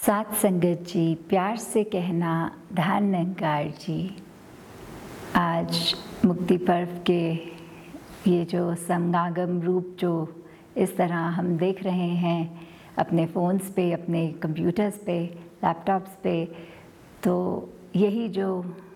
साथ संगत जी, प्यार से कहना ध्यान निरंकार जी। आज मुक्ति पर्व के ये जो समागम रूप जो इस तरह हम देख रहे हैं अपने फ़ोन्स पे, अपने कंप्यूटर्स पे, लैपटॉप्स पे, तो यही जो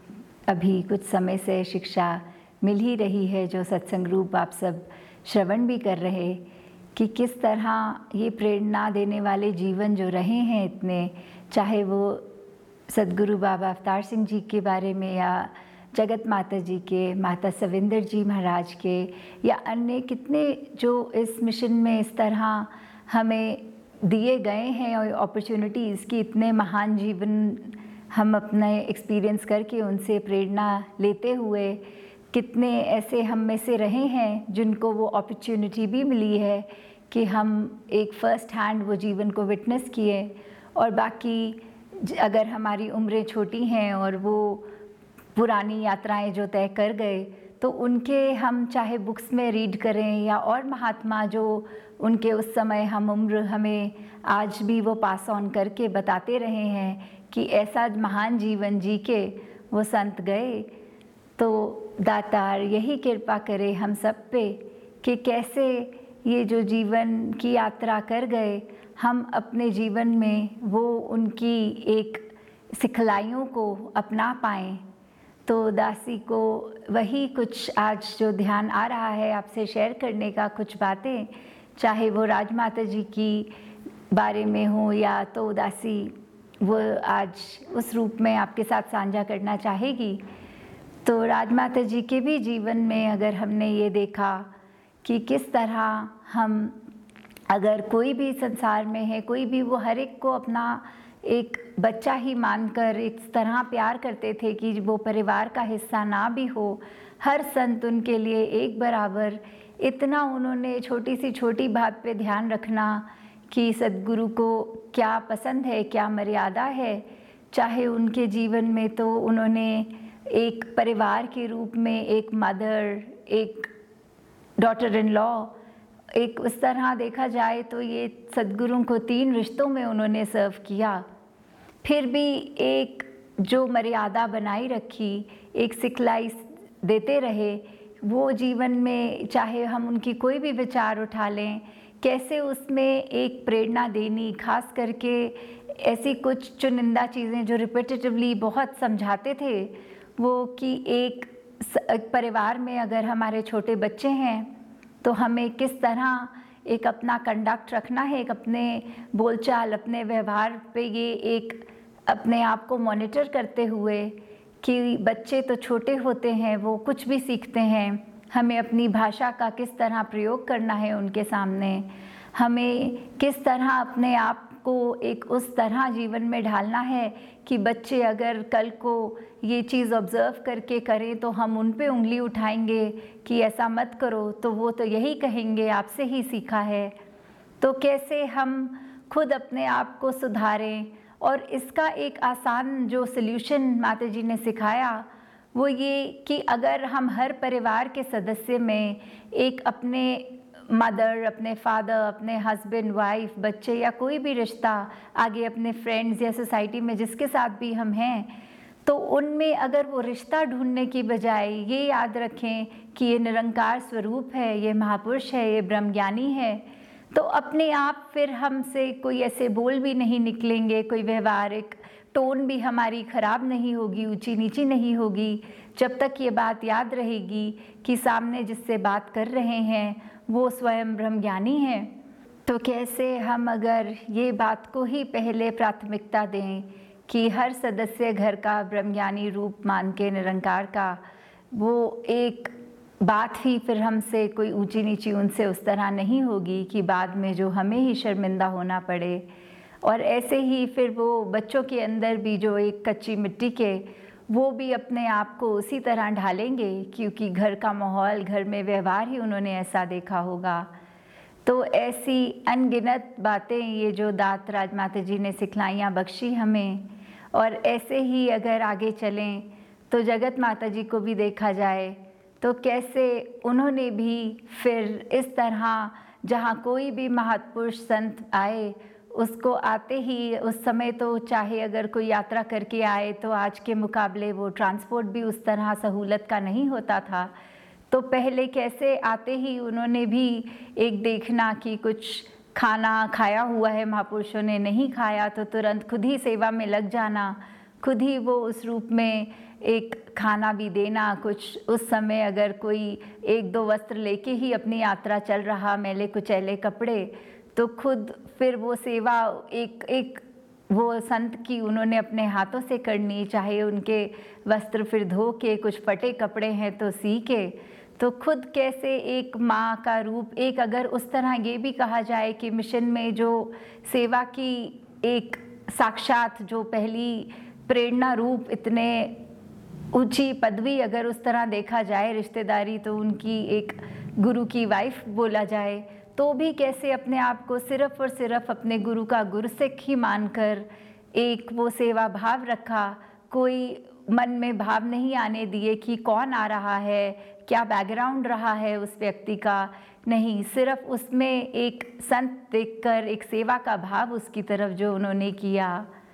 अभी कुछ समय से शिक्षा मिल ही रही है, जो सत्संग रूप आप सब श्रवण भी कर रहे कि किस तरह ये प्रेरणा देने वाले जीवन जो रहे हैं इतने, चाहे वो सदगुरु बाबा अवतार सिंह जी के बारे में या जगत माता जी के, माता सविंदर जी महाराज के, या अन्य कितने जो इस मिशन में इस तरह हमें दिए गए हैं और अपॉर्चुनिटीज़ की, इतने महान जीवन हम अपने एक्सपीरियंस करके उनसे प्रेरणा लेते हुए कितने ऐसे हम में से रहे हैं जिनको वो अपॉर्चुनिटी भी मिली है कि हम एक फ़र्स्ट हैंड वो जीवन को विटनेस किए। और बाकी अगर हमारी उम्रें छोटी हैं और वो पुरानी यात्राएं जो तय कर गए, तो उनके हम चाहे बुक्स में रीड करें या और महात्मा जो उनके उस समय हम उम्र हमें आज भी वो पास ऑन करके बताते रहे हैं कि ऐसा महान जीवन जी के वो संत गए। तो दातार यही कृपा करे हम सब पे कि कैसे ये जो जीवन की यात्रा कर गए, हम अपने जीवन में वो उनकी एक सिखलाइयों को अपना पाएँ। तो दासी को वही कुछ आज जो ध्यान आ रहा है आपसे शेयर करने का, कुछ बातें, चाहे वो राजमाता जी की बारे में हो या तो दासी वो आज उस रूप में आपके साथ साझा करना चाहेगी। तो राजमाता जी के भी जीवन में अगर हमने ये देखा कि किस तरह हम अगर कोई भी संसार में है, कोई भी, वो हर एक को अपना एक बच्चा ही मानकर इस तरह प्यार करते थे कि वो परिवार का हिस्सा ना भी हो, हर संत उनके लिए एक बराबर, इतना उन्होंने छोटी सी छोटी बात पे ध्यान रखना कि सद्गुरु को क्या पसंद है, क्या मर्यादा है। चाहे उनके जीवन में तो उन्होंने एक परिवार के रूप में एक मदर, एक डॉटर इन लॉ, एक उस तरह देखा जाए तो ये सद्गुरु को 3 रिश्तों में उन्होंने सर्व किया, फिर भी एक जो मर्यादा बनाई रखी, एक सिखलाई देते रहे। वो जीवन में चाहे हम उनकी कोई भी विचार उठा लें, कैसे उसमें एक प्रेरणा देनी, खास करके ऐसी कुछ चुनिंदा चीज़ें जो रिपीटेटिवली बहुत समझाते थे, वो कि एक परिवार में अगर हमारे छोटे बच्चे हैं तो हमें किस तरह एक अपना कंडक्ट रखना है, एक अपने बोलचाल, अपने व्यवहार पे ये एक अपने आप को मॉनिटर करते हुए कि बच्चे तो छोटे होते हैं, वो कुछ भी सीखते हैं, हमें अपनी भाषा का किस तरह प्रयोग करना है उनके सामने, हमें किस तरह अपने आप को एक उस तरह जीवन में ढालना है कि बच्चे अगर कल को ये चीज़ ऑब्ज़र्व करके करें तो हम उन पे उंगली उठाएंगे कि ऐसा मत करो, तो वो तो यही कहेंगे आपसे ही सीखा है। तो कैसे हम खुद अपने आप को सुधारें, और इसका एक आसान जो सल्यूशन माता जी ने सिखाया वो ये कि अगर हम हर परिवार के सदस्य में एक अपने मदर, अपने फादर, अपने हस्बैंड, वाइफ, बच्चे या कोई भी रिश्ता, आगे अपने फ्रेंड्स या सोसाइटी में जिसके साथ भी हम हैं, तो उनमें अगर वो रिश्ता ढूंढने की बजाय ये याद रखें कि ये निरंकार स्वरूप है, ये महापुरुष है, ये ब्रह्मज्ञानी है, तो अपने आप फिर हमसे कोई ऐसे बोल भी नहीं निकलेंगे, कोई व्यवहारिक टोन भी हमारी ख़राब नहीं होगी, ऊंची नीची नहीं होगी, जब तक ये बात याद रहेगी कि सामने जिससे बात कर रहे हैं वो स्वयं ब्रह्मज्ञानी हैं। तो कैसे हम अगर ये बात को ही पहले प्राथमिकता दें कि हर सदस्य घर का ब्रह्मज्ञानी रूप मान के निरंकार का, वो एक बात ही फिर हमसे कोई ऊंची नीची उनसे उस तरह नहीं होगी कि बाद में जो हमें ही शर्मिंदा होना पड़े। और ऐसे ही फिर वो बच्चों के अंदर भी जो एक कच्ची मिट्टी के, वो भी अपने आप को उसी तरह ढालेंगे क्योंकि घर का माहौल, घर में व्यवहार ही उन्होंने ऐसा देखा होगा। तो ऐसी अनगिनत बातें ये जो दात राजमाता जी ने सिखलाइयाँ बख्शी हमें, और ऐसे ही अगर आगे चलें तो जगत माता जी को भी देखा जाए तो कैसे उन्होंने भी फिर इस तरह जहाँ कोई भी महापुरुष संत आए उसको आते ही उस समय तो चाहे अगर कोई यात्रा करके आए तो आज के मुकाबले वो ट्रांसपोर्ट भी उस तरह सहूलत का नहीं होता था। तो पहले कैसे आते ही उन्होंने भी एक देखना कि कुछ खाना खाया हुआ है, महापुरुषों ने नहीं खाया तो तुरंत खुद ही सेवा में लग जाना, खुद ही वो उस रूप में एक खाना भी देना। कुछ उस समय अगर कोई 1-2 वस्त्र लेके ही अपनी यात्रा चल रहा, मैले कुचैले कपड़े, तो खुद फिर वो सेवा एक वो संत की उन्होंने अपने हाथों से करनी, चाहे उनके वस्त्र फिर धो के, कुछ फटे कपड़े हैं तो सी के, तो खुद कैसे एक माँ का रूप, एक अगर उस तरह ये भी कहा जाए कि मिशन में जो सेवा की एक साक्षात जो पहली प्रेरणा रूप, इतने ऊंची पदवी अगर उस तरह देखा जाए रिश्तेदारी, तो उनकी एक गुरु की वाइफ बोला जाए, तो भी कैसे अपने आप को सिर्फ और सिर्फ अपने गुरु का गुरसिख ही मानकर एक वो सेवा भाव रखा। कोई मन में भाव नहीं आने दिए कि कौन आ रहा है, क्या बैकग्राउंड रहा है उस व्यक्ति का, नहीं, सिर्फ उसमें एक संत देखकर एक सेवा का भाव उसकी तरफ जो उन्होंने किया।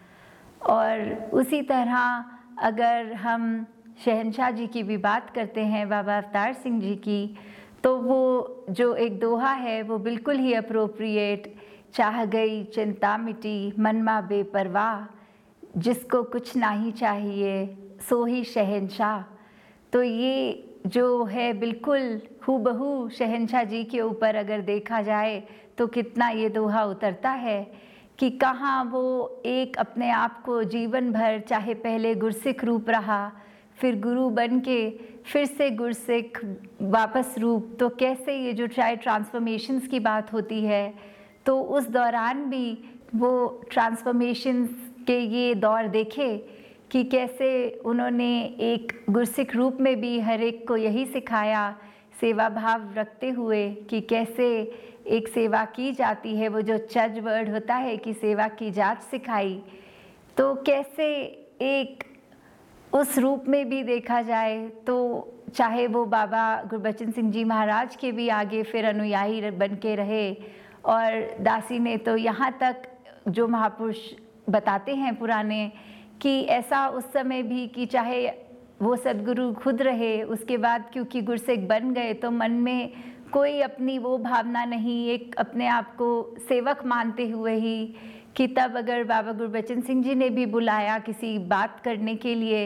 और उसी तरह अगर हम शहंशाह जी की भी बात करते हैं, बाबा अवतार सिंह जी की, तो वो जो एक दोहा है वो बिल्कुल ही अप्रोप्रिएट, चाह गई चिंता मिटी मनमा बेपरवाह, जिसको कुछ नहीं चाहिए सो ही शहंशाह। तो ये जो है बिल्कुल हूबहू शहंशाह जी के ऊपर अगर देखा जाए तो कितना ये दोहा उतरता है कि कहाँ वो एक अपने आप को जीवन भर, चाहे पहले गुरसिख रूप रहा, फिर गुरु बन के फिर से गुरसिख वापस रूप, तो कैसे ये जो चाहे ट्रांसफॉर्मेशंस की बात होती है, तो उस दौरान भी वो ट्रांसफॉर्मेशंस के ये दौर देखे कि कैसे उन्होंने एक गुरसिख रूप में भी हर एक को यही सिखाया, सेवा भाव रखते हुए कि कैसे एक सेवा की जाती है। वो जो चज वर्ड होता है कि सेवा की जाच सिखाई, तो कैसे एक उस रूप में भी देखा जाए तो चाहे वो बाबा गुरबचन सिंह जी महाराज के भी आगे फिर अनुयायी बन के रहे, और दासी ने तो यहाँ तक जो महापुरुष बताते हैं पुराने कि ऐसा उस समय भी कि चाहे वो सदगुरु खुद रहे, उसके बाद क्योंकि गुरसिख बन गए तो मन में कोई अपनी वो भावना नहीं, एक अपने आप को सेवक मानते हुए ही कि तब अगर बाबा गुरबचन सिंह जी ने भी बुलाया किसी बात करने के लिए,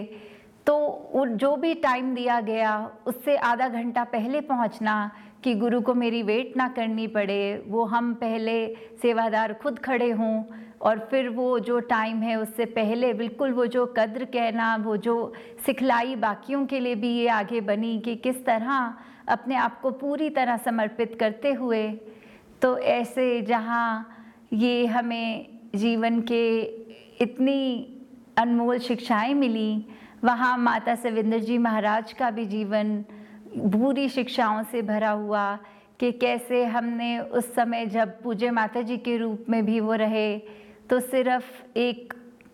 तो जो भी टाइम दिया गया उससे आधा घंटा पहले पहुंचना कि गुरु को मेरी वेट ना करनी पड़े, वो हम पहले सेवादार खुद खड़े हों, और फिर वो जो टाइम है उससे पहले बिल्कुल वो जो कद्र कहना, वो जो सिखलाई बाकियों के लिए भी ये आगे बनी कि किस तरह अपने आप को पूरी तरह समर्पित करते हुए। तो ऐसे जहाँ ये हमें जीवन के इतनी अनमोल शिक्षाएं मिली, वहाँ माता सविंदर जी महाराज का भी जीवन पूरी शिक्षाओं से भरा हुआ कि कैसे हमने उस समय जब पूज्य माता जी के रूप में भी वो रहे, तो सिर्फ एक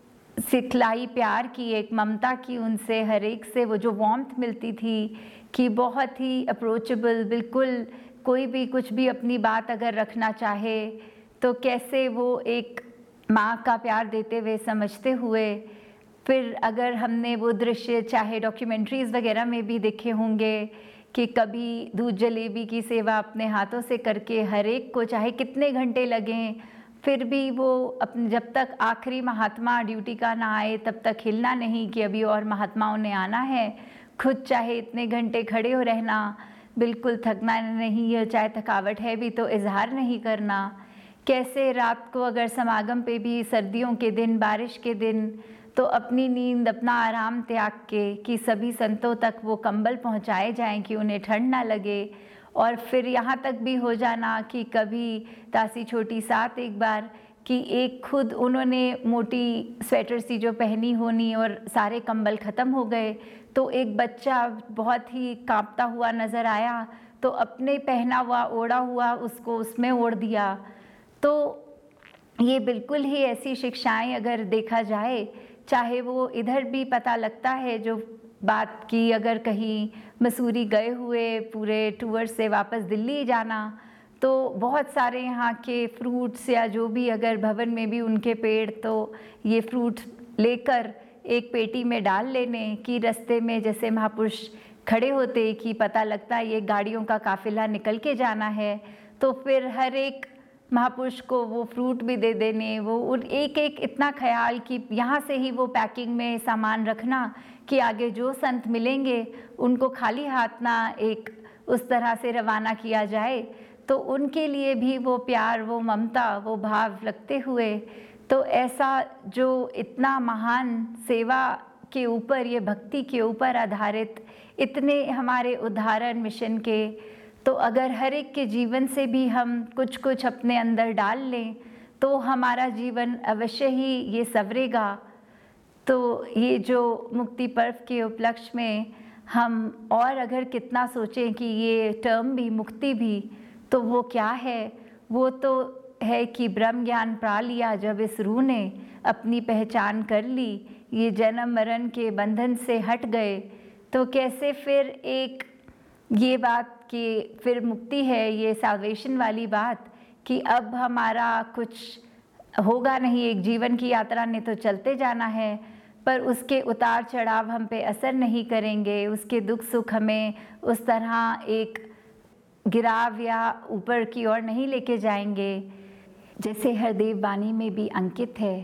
सिखलाई प्यार की, एक ममता की, उनसे हर एक से वो जो वार्मथ मिलती थी कि बहुत ही अप्रोचेबल, बिल्कुल कोई भी कुछ भी अपनी बात अगर रखना चाहे तो कैसे वो एक माँ का प्यार देते हुए समझते हुए। फिर अगर हमने वो दृश्य चाहे डॉक्यूमेंट्रीज़ वगैरह में भी देखे होंगे कि कभी दूध जलेबी की सेवा अपने हाथों से करके हर एक को चाहे कितने घंटे लगें, फिर भी वो अपने जब तक आखिरी महात्मा ड्यूटी का ना आए तब तक हिलना नहीं कि अभी और महात्माओं ने आना है, खुद चाहे इतने घंटे खड़े हो रहना, बिल्कुल थकना नहीं है, चाहे थकावट है भी तो इजहार नहीं करना। कैसे रात को अगर समागम पे भी सर्दियों के दिन, बारिश के दिन, तो अपनी नींद, अपना आराम त्याग के कि सभी संतों तक वो कंबल पहुंचाए जाएं कि उन्हें ठंड ना लगे, और फिर यहाँ तक भी हो जाना कि कभी दासी छोटी साथ एक बार कि एक खुद उन्होंने मोटी स्वेटर सी जो पहनी होनी और सारे कंबल ख़त्म हो गए, तो एक बच्चा बहुत ही कांपता हुआ नज़र आया तो अपने पहना हुआ ओढ़ा हुआ उसको उसमें ओढ़ दिया। तो ये बिल्कुल ही ऐसी शिक्षाएं अगर देखा जाए, चाहे वो इधर भी पता लगता है जो बात की अगर कहीं मसूरी गए हुए पूरे टूर से वापस दिल्ली जाना, तो बहुत सारे यहाँ के फ्रूट्स या जो भी, अगर भवन में भी उनके पेड़, तो ये फ्रूट लेकर एक पेटी में डाल लेने कि रास्ते में जैसे महापुरुष खड़े होते कि पता लगता है ये गाड़ियों का काफिला निकल के जाना है, तो फिर हर एक महापुरुष को वो फ्रूट भी दे देने। वो उन एक एक इतना ख्याल कि यहाँ से ही वो पैकिंग में सामान रखना कि आगे जो संत मिलेंगे उनको खाली हाथ ना एक उस तरह से रवाना किया जाए। तो उनके लिए भी वो प्यार, वो ममता, वो भाव रखते हुए, तो ऐसा जो इतना महान सेवा के ऊपर, ये भक्ति के ऊपर आधारित इतने हमारे उदाहरण मिशन के, तो अगर हर एक के जीवन से भी हम कुछ कुछ अपने अंदर डाल लें तो हमारा जीवन अवश्य ही ये संवरेगा। तो ये जो मुक्ति पर्व के उपलक्ष्य में हम और अगर कितना सोचें कि ये टर्म भी, मुक्ति भी, तो वो क्या है? वो तो है कि ब्रह्म ज्ञान पा लिया जब इस रूह ने, अपनी पहचान कर ली, ये जन्म मरण के बंधन से हट गए, तो कैसे फिर एक ये बात कि फिर मुक्ति है, ये साल्वेशन वाली बात कि अब हमारा कुछ होगा नहीं, एक जीवन की यात्रा ने तो चलते जाना है, पर उसके उतार चढ़ाव हम पे असर नहीं करेंगे, उसके दुख सुख हमें उस तरह एक गिराव या ऊपर की ओर नहीं लेके जाएंगे। जैसे हरदेव वाणी में भी अंकित है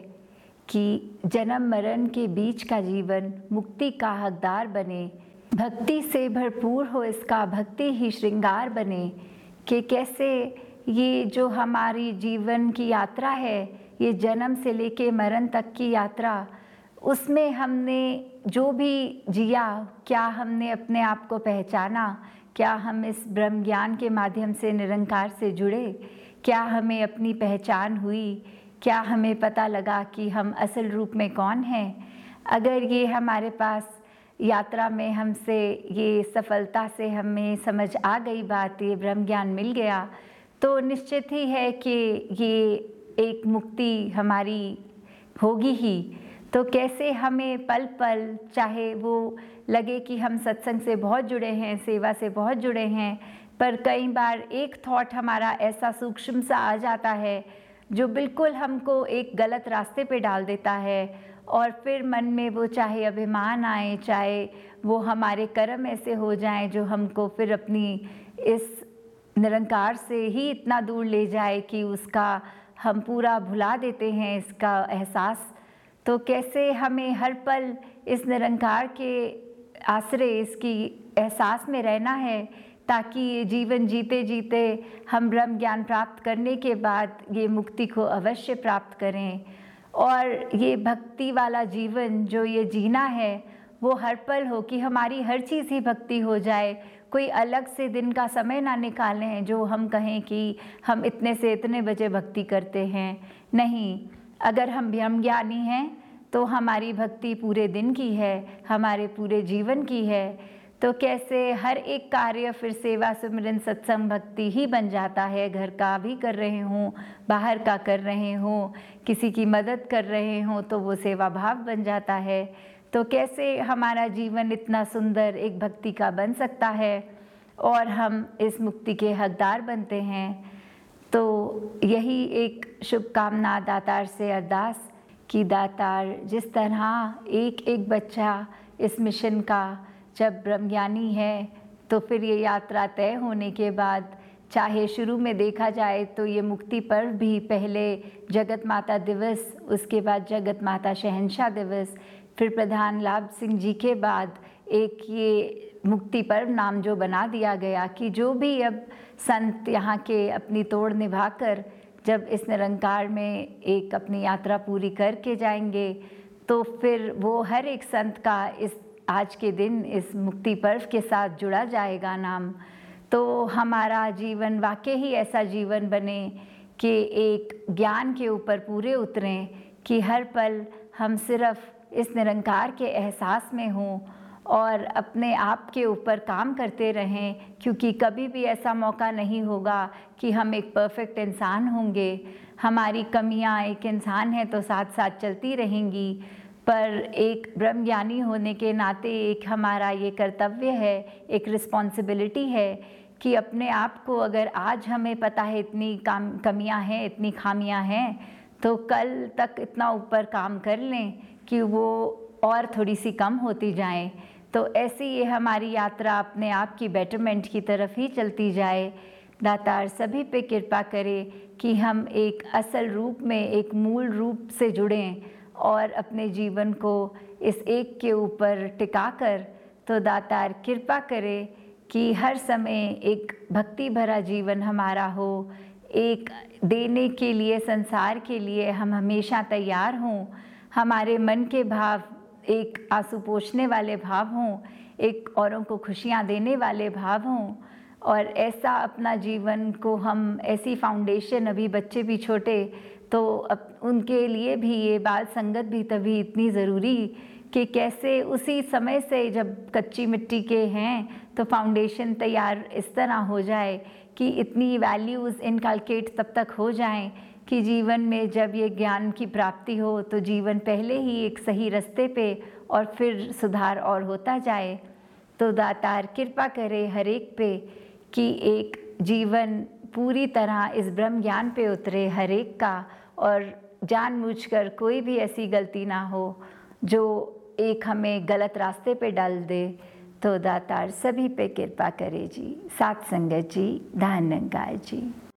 कि जन्म मरण के बीच का जीवन मुक्ति का हकदार बने, भक्ति से भरपूर हो इसका भक्ति ही श्रृंगार बने। कि कैसे ये जो हमारी जीवन की यात्रा है, ये जन्म से लेके मरण तक की यात्रा, उसमें हमने जो भी जिया, क्या हमने अपने आप को पहचाना, क्या हम इस ब्रह्म ज्ञान के माध्यम से निरंकार से जुड़े, क्या हमें अपनी पहचान हुई, क्या हमें पता लगा कि हम असल रूप में कौन हैं। अगर ये हमारे पास यात्रा में हमसे ये सफलता से हमें समझ आ गई बात, ये ब्रह्म ज्ञान मिल गया, तो निश्चित ही है कि ये एक मुक्ति हमारी होगी ही। तो कैसे हमें पल पल, चाहे वो लगे कि हम सत्संग से बहुत जुड़े हैं, सेवा से बहुत जुड़े हैं, पर कई बार एक थॉट हमारा ऐसा सूक्ष्म सा आ जाता है जो बिल्कुल हमको एक गलत रास्ते पे डाल देता है, और फिर मन में वो चाहे अभिमान आए, चाहे वो हमारे कर्म ऐसे हो जाएं जो हमको फिर अपनी इस निरंकार से ही इतना दूर ले जाए कि उसका हम पूरा भुला देते हैं इसका एहसास। तो कैसे हमें हर पल इस निरंकार के आश्रय, इसकी एहसास में रहना है, ताकि ये जीवन जीते जीते हम ब्रह्म ज्ञान प्राप्त करने के बाद ये मुक्ति को अवश्य प्राप्त करें। और ये भक्ति वाला जीवन जो ये जीना है वो हर पल हो कि हमारी हर चीज़ ही भक्ति हो जाए। कोई अलग से दिन का समय ना निकालें जो हम कहें कि हम इतने से इतने बजे भक्ति करते हैं। नहीं, अगर हम ब्रह्म ज्ञानी हैं तो हमारी भक्ति पूरे दिन की है, हमारे पूरे जीवन की है। तो कैसे हर एक कार्य फिर सेवा सुमिरन सत्संग भक्ति ही बन जाता है। घर का भी कर रहे हों, बाहर का कर रहे हों, किसी की मदद कर रहे हों, तो वो सेवा भाव बन जाता है। तो कैसे हमारा जीवन इतना सुंदर एक भक्ति का बन सकता है और हम इस मुक्ति के हकदार बनते हैं। तो यही एक शुभकामना दातार से अरदास कि दातार जिस तरह एक एक बच्चा इस मिशन का जब ब्रह्मज्ञानी है, तो फिर ये यात्रा तय होने के बाद, चाहे शुरू में देखा जाए तो ये मुक्ति पर्व भी पहले जगत माता दिवस, उसके बाद जगत माता शहंशाह दिवस, फिर प्रधान लाभ सिंह जी के बाद एक ये मुक्ति पर्व नाम जो बना दिया गया कि जो भी अब संत यहाँ के अपनी तोड़ निभाकर जब इस निरंकार में एक अपनी यात्रा पूरी करके जाएंगे, तो फिर वो हर एक संत का इस आज के दिन इस मुक्ति पर्व के साथ जुड़ा जाएगा नाम। तो हमारा जीवन वाकई ही ऐसा जीवन बने कि एक ज्ञान के ऊपर पूरे उतरें कि हर पल हम सिर्फ इस निरंकार के एहसास में हों और अपने आप के ऊपर काम करते रहें, क्योंकि कभी भी ऐसा मौका नहीं होगा कि हम एक परफेक्ट इंसान होंगे। हमारी कमियां, एक इंसान है तो साथ साथ चलती रहेंगी, पर एक ब्रह्मज्ञानी होने के नाते एक हमारा ये कर्तव्य है, एक रिस्पॉन्सिबिलिटी है कि अपने आप को अगर आज हमें पता है इतनी कमियां हैं, इतनी खामियां हैं, तो कल तक इतना ऊपर काम कर लें कि वो और थोड़ी सी कम होती जाएं। तो ऐसी ये हमारी यात्रा अपने आप की बेटरमेंट की तरफ ही चलती जाए। दातार सभी पे कृपा करे कि हम एक असल रूप में, एक मूल रूप से जुड़ें और अपने जीवन को इस एक के ऊपर टिकाकर, तो दातार कृपा करे कि हर समय एक भक्ति भरा जीवन हमारा हो, एक देने के लिए, संसार के लिए हम हमेशा तैयार हों, हमारे मन के भाव एक आंसू पोंछने वाले भाव हों, एक औरों को खुशियाँ देने वाले भाव हों, और ऐसा अपना जीवन को हम, ऐसी फाउंडेशन, अभी बच्चे भी छोटे, तो उनके लिए भी ये बाल संगत भी तभी इतनी ज़रूरी कि कैसे उसी समय से जब कच्ची मिट्टी के हैं तो फाउंडेशन तैयार इस तरह हो जाए कि इतनी वैल्यूज़ इनकलकेट तब तक हो जाएं कि जीवन में जब ये ज्ञान की प्राप्ति हो तो जीवन पहले ही एक सही रास्ते पे और फिर सुधार और होता जाए। तो दातार कृपा करे हर एक पे कि एक जीवन पूरी तरह इस ब्रह्म ज्ञान पे उतरे हर एक का, और जानबूझकर कोई भी ऐसी गलती ना हो जो एक हमें गलत रास्ते पे डाल दे। तो दातार सभी पे कृपा करे जी। सात संगत जी, धन निरंकार जी।